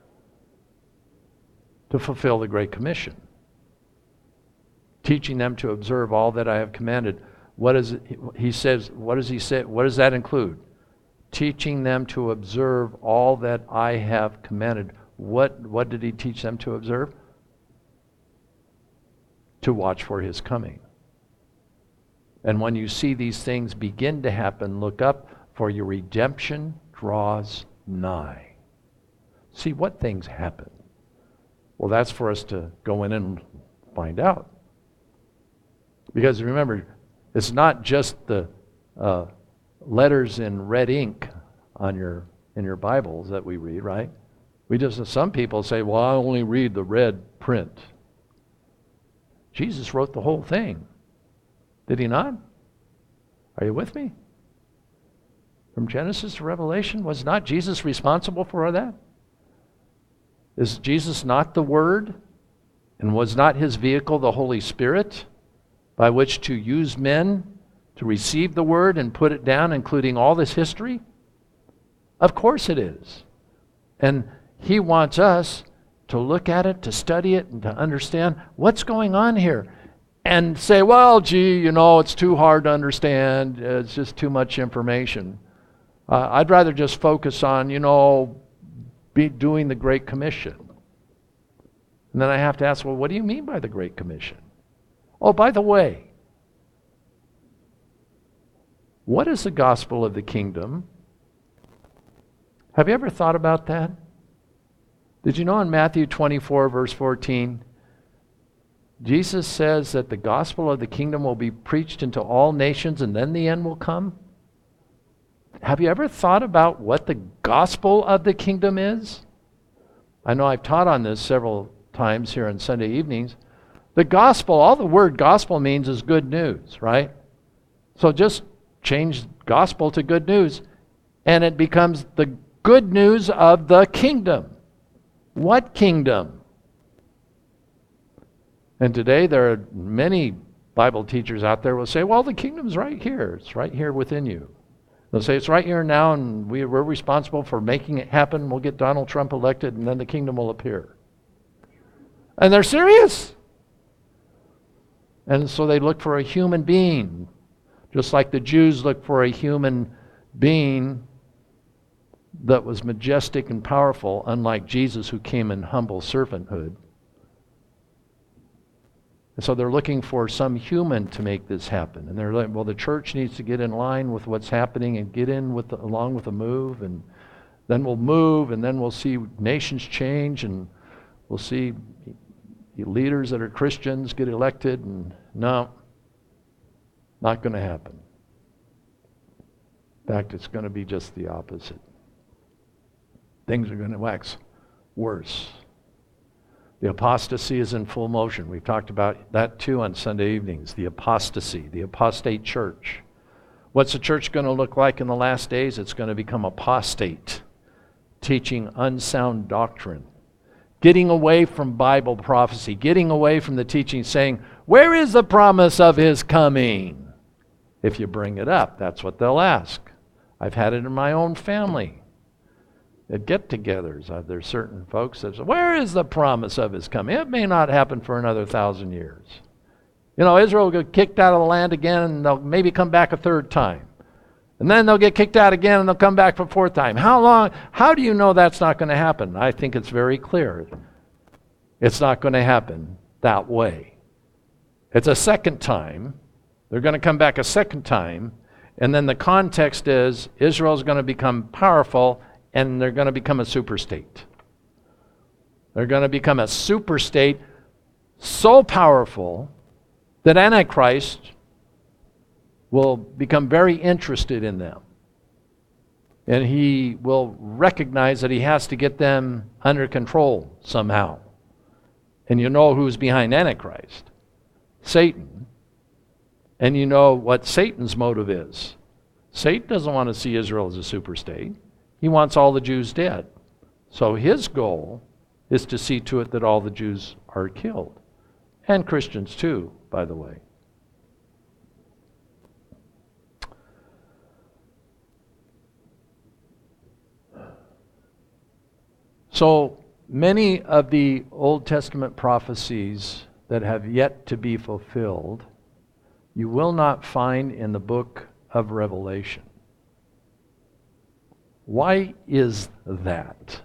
To fulfill the Great Commission. Teaching them to observe all that I have commanded. What is it, he says, what does he say? What does that include? Teaching them to observe all that I have commanded. What did he teach them to observe? To watch for his coming. And when you see these things begin to happen, look up, for your redemption draws nigh. See what things happen. Well, that's for us to go in and find out. Because remember, it's not just the letters in red ink in your Bibles that we read, right? Some people say, well, I only read the red print. Jesus wrote the whole thing. Did he not? Are you with me? From Genesis to Revelation, was not Jesus responsible for that? Is Jesus not the Word? And was not his vehicle the Holy Spirit by which to use men to receive the Word and put it down, including all this history? Of course it is. And he wants us to look at it, to study it, and to understand what's going on here. And say, well, gee, it's too hard to understand. It's just too much information. I'd rather just focus on, be doing the Great Commission. And then I have to ask, well, what do you mean by the Great Commission? Oh, by the way, what is the gospel of the kingdom? Have you ever thought about that? Did you know in Matthew 24, verse 14, Jesus says that the gospel of the kingdom will be preached into all nations and then the end will come? Have you ever thought about what the gospel of the kingdom is? I know I've taught on this several times here on Sunday evenings. The gospel, all the word gospel means is good news, right? So just change gospel to good news and it becomes the good news of the kingdom. What kingdom? And today there are many Bible teachers out there who will say, well, the kingdom's right here. It's right here within you. They'll say it's right here now and we're responsible for making it happen. We'll get Donald Trump elected and then the kingdom will appear. And they're serious. And so they look for a human being, just like the Jews looked for a human being that was majestic and powerful, unlike Jesus who came in humble servanthood. And so they're looking for some human to make this happen. And they're like, well, the church needs to get in line with what's happening and get in with along with the move. And then we'll move and then we'll see nations change and we'll see leaders that are Christians get elected. And no, not going to happen. In fact, it's going to be just the opposite. Things are going to wax worse. The apostasy is in full motion. We've talked about that too on Sunday evenings. The apostasy, the apostate church. What's the church going to look like in the last days? It's going to become apostate, teaching unsound doctrine, getting away from Bible prophecy, getting away from the teaching saying, where is the promise of his coming? If you bring it up, that's what they'll ask. I've had it in my own family. At get-togethers, there's certain folks that say, where is the promise of his coming? It may not happen for another 1,000 years. Israel will get kicked out of the land again, and they'll maybe come back a third time. And then they'll get kicked out again, and they'll come back for a fourth time. How do you know that's not going to happen? I think it's very clear. It's not going to happen that way. It's a second time. They're going to come back a second time, and then the context is Israel's going to become powerful, and they're going to become a superstate. They're going to become a superstate so powerful that Antichrist will become very interested in them. And he will recognize that he has to get them under control somehow. And you know who's behind Antichrist? Satan. And you know what Satan's motive is. Satan doesn't want to see Israel as a superstate. He wants all the Jews dead. So his goal is to see to it that all the Jews are killed. And Christians too, by the way. So many of the Old Testament prophecies that have yet to be fulfilled, you will not find in the book of Revelation. Why is that?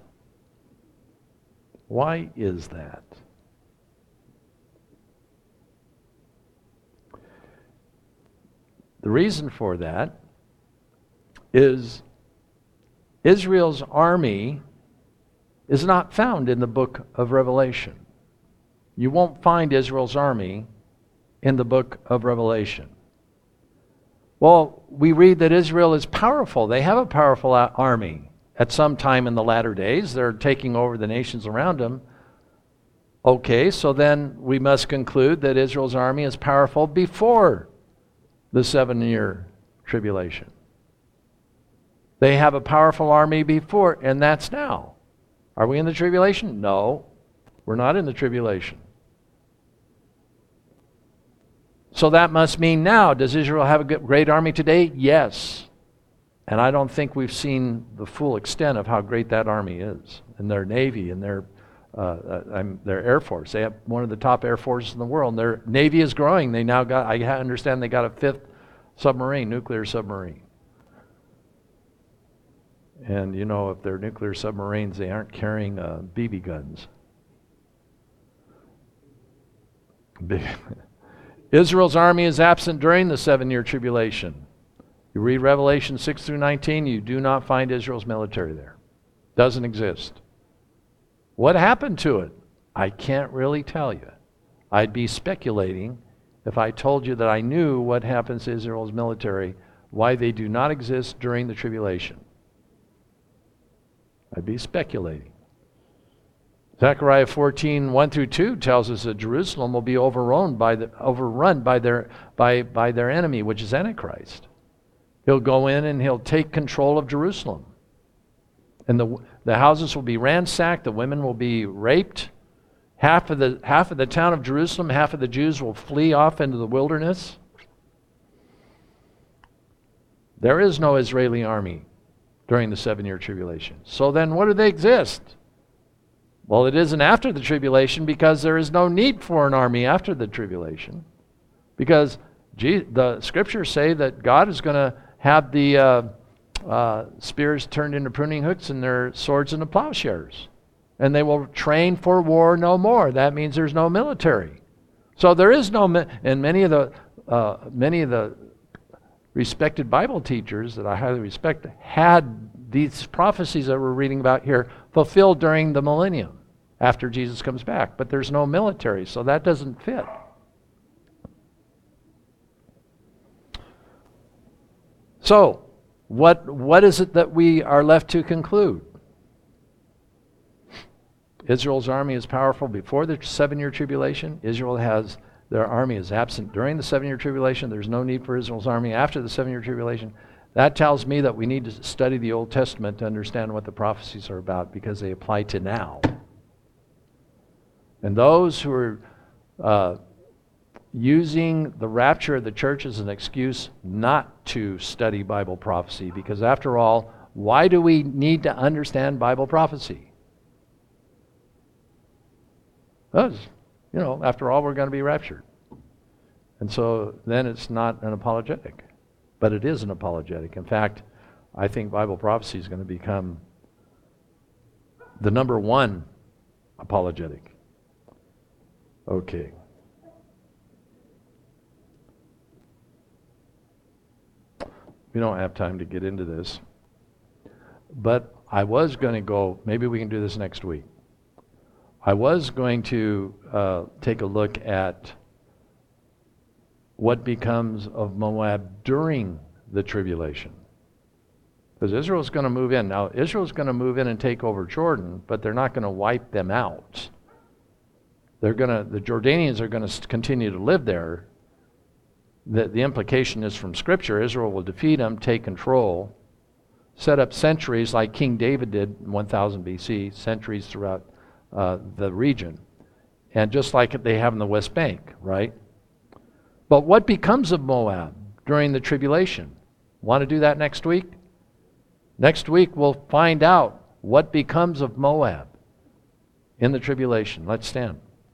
Why is that? The reason for that is Israel's army is not found in the book of Revelation. You won't find Israel's army in the book of Revelation. Well, we read that Israel is powerful. They have a powerful army. At some time in the latter days, they're taking over the nations around them. Okay, so then we must conclude that Israel's army is powerful before the 7-year tribulation. They have a powerful army before, and that's now. Are we in the tribulation? No, we're not in the tribulation. So that must mean now, does Israel have a great army today? Yes. And I don't think we've seen the full extent of how great that army is, and their navy, and their Air Force. They have one of the top air forces in the world. And their navy is growing. They now got, I understand they got a 5th submarine, nuclear submarine. And you know, if they're nuclear submarines, they aren't carrying BB guns. Israel's army is absent during the 7-year tribulation. You read Revelation 6 through 19, you do not find Israel's military there. Doesn't exist. What happened to it? I can't really tell you. I'd be speculating if I told you that I knew what happens to Israel's military, why they do not exist during the tribulation. I'd be speculating. Zechariah 14, 1 through 2 tells us that Jerusalem will be overrun by their enemy, which is Antichrist. He'll go in and he'll take control of Jerusalem. And the houses will be ransacked, the women will be raped. Half of the town of Jerusalem, half of the Jews will flee off into the wilderness. There is no Israeli army during the 7-year tribulation. So then what do they exist? Well, it isn't after the tribulation, because there is no need for an army after the tribulation. Because the scriptures say that God is going to have the spears turned into pruning hooks and their swords into plowshares. And they will train for war no more. That means there's no military. So there is no, and many of the respected Bible teachers that I highly respect had these prophecies that we're reading about here fulfilled during the millennium after Jesus comes back. But there's no military, so that doesn't fit. So, what is it that we are left to conclude? Israel's army is powerful before the 7-year tribulation. Their army is absent during the 7-year tribulation. There's no need for Israel's army after the 7-year tribulation. That tells me that we need to study the Old Testament to understand what the prophecies are about, because they apply to now. And those who are using the rapture of the church as an excuse not to study Bible prophecy, because after all, why do we need to understand Bible prophecy? Because, after all, we're going to be raptured. And so then it's not an apologetic, but it is an apologetic. In fact, I think Bible prophecy is going to become the number one apologetic. Okay. We don't have time to get into this, but I was going to go, maybe we can do this next week. I was going to take a look at what becomes of Moab during the tribulation. Because Israel's going to move in. Now, Israel's going to move in and take over Jordan, but they're not going to wipe them out. The Jordanians are going to continue to live there. The implication is from Scripture, Israel will defeat them, take control, set up sentries like King David did in 1000 BC, sentries throughout the region. And just like they have in the West Bank, right? But what becomes of Moab during the tribulation? Want to do that next week? Next week we'll find out what becomes of Moab in the tribulation. Let's stand.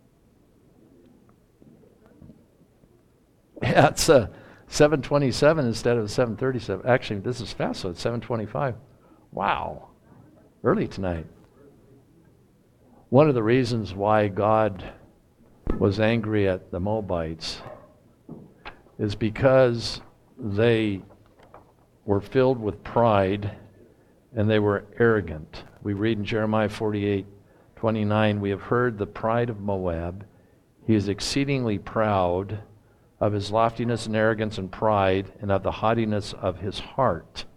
Yeah, it's 7:27 instead of 7:37. Actually, this is fast, so it's 7:25. Wow. Early tonight. One of the reasons why God was angry at the Moabites is because they were filled with pride and they were arrogant. We read in Jeremiah 48:29, we have heard the pride of Moab. He is exceedingly proud of his loftiness and arrogance and pride and of the haughtiness of his heart.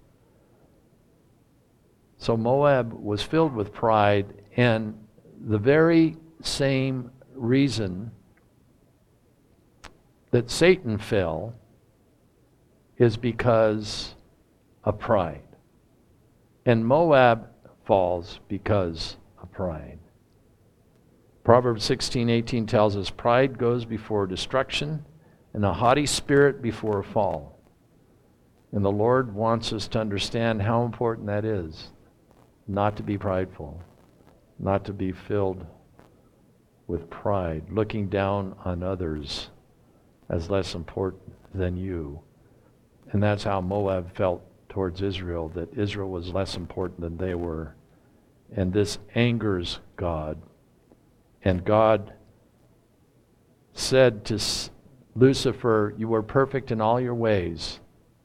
So Moab was filled with pride, and the very same reason that Satan fell is because of pride. And Moab falls because of pride. Proverbs 16:18 tells us, pride goes before destruction, and a haughty spirit before a fall. And the Lord wants us to understand how important that is, not to be prideful, not to be filled with pride, looking down on others as less important than you. And that's how Moab felt towards Israel, that Israel was less important than they were. And this angers God. And God said to Lucifer, you were perfect in all your ways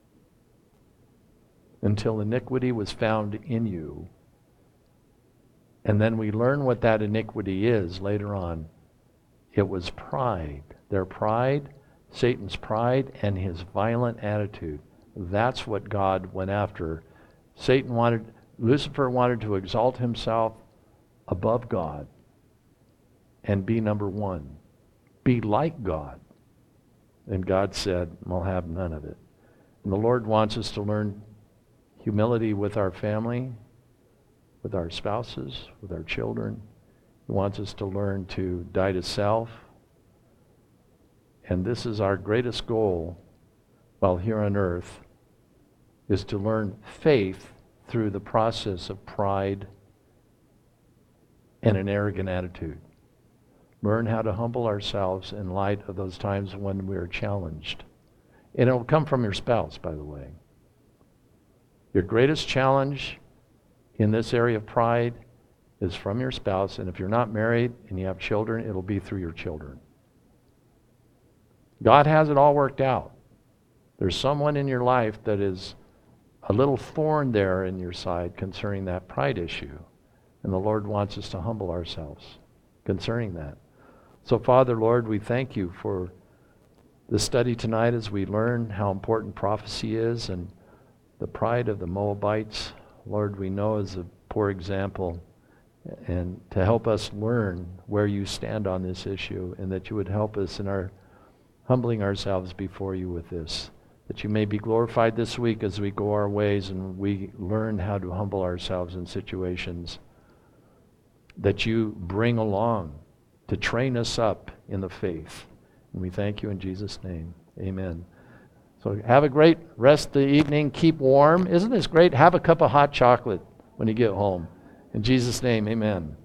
until iniquity was found in you. And then we learn what that iniquity is later on. It was pride. Their pride, Satan's pride, and his violent attitude. That's what God went after. Lucifer wanted to exalt himself above God and be number one. Be like God. And God said, I'll have none of it. And the Lord wants us to learn humility with our family, with our spouses, with our children. He wants us to learn to die to self. And this is our greatest goal while here on earth, is to learn faith through the process of pride and an arrogant attitude. Learn how to humble ourselves in light of those times when we're challenged. And it'll come from your spouse, by the way. Your greatest challenge in this area of pride is from your spouse, and if you're not married and you have children, it'll be through your children. God has it all worked out. There's someone in your life that is a little thorn there in your side concerning that pride issue, and the Lord wants us to humble ourselves concerning that. So, Father, Lord, we thank you for the study tonight as we learn how important prophecy is, and the pride of the Moabites, Lord, we know is a poor example, and to help us learn where you stand on this issue, and that you would help us in our humbling ourselves before you with this, that you may be glorified this week as we go our ways and we learn how to humble ourselves in situations that you bring along to train us up in the faith. And we thank you in Jesus' name. Amen. So have a great rest of the evening. Keep warm. Isn't this great? Have a cup of hot chocolate when you get home. In Jesus' name, amen.